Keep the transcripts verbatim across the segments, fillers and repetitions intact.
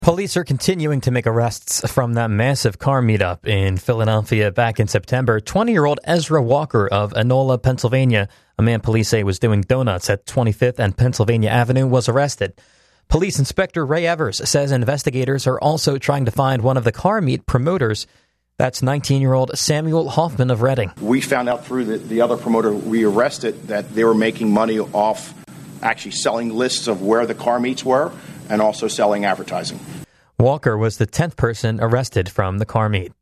Police are continuing to make arrests from that massive car meetup in Philadelphia back in September. twenty-year-old Ezra Walker of Enola, Pennsylvania, a man police say was doing donuts at twenty-fifth and Pennsylvania Avenue, was arrested. Police Inspector Ray Evers says investigators are also trying to find one of the car meet promoters. That's nineteen-year-old Samuel Hoffman of Reading. We found out through the, the other promoter we arrested that they were making money off actually selling lists of where the car meets were and also selling advertising. Walker was the tenth person arrested from the car meet.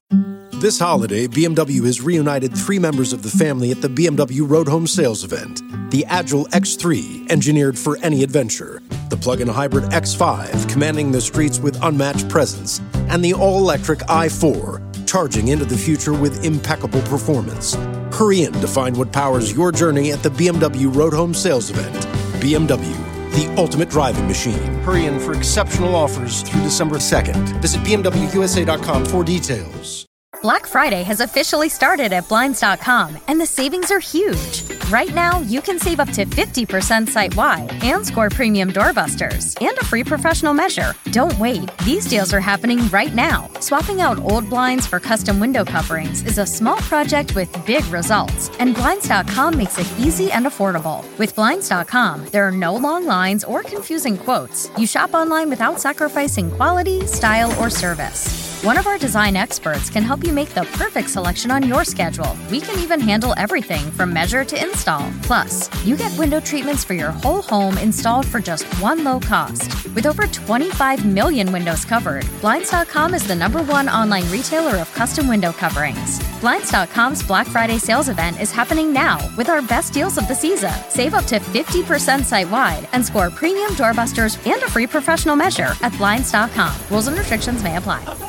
This holiday, B M W has reunited three members of the family at the B M W Road Home Sales Event. The Agile X three, engineered for any adventure. The plug-in hybrid X five, commanding the streets with unmatched presence. And the all-electric i four, charging into the future with impeccable performance. Hurry in to find what powers your journey at the B M W Road Home Sales Event. B M W, the ultimate driving machine. Hurry in for exceptional offers through December second. Visit B M W U S A dot com for details. Black Friday has officially started at Blinds dot com, and the savings are huge. Right now, you can save up to fifty percent site-wide and score premium doorbusters and a free professional measure. Don't wait. These deals are happening right now. Swapping out old blinds for custom window coverings is a small project with big results, and Blinds dot com makes it easy and affordable. With Blinds dot com, there are no long lines or confusing quotes. You shop online without sacrificing quality, style, or service. One of our design experts can help you make the perfect selection on your schedule. We can even handle everything from measure to install. Plus, you get window treatments for your whole home installed for just one low cost. With over twenty-five million windows covered, Blinds dot com is the number one online retailer of custom window coverings. Blinds dot com's Black Friday sales event is happening now with our best deals of the season. Save up to fifty percent site-wide and score premium doorbusters and a free professional measure at Blinds dot com. Rules and restrictions may apply.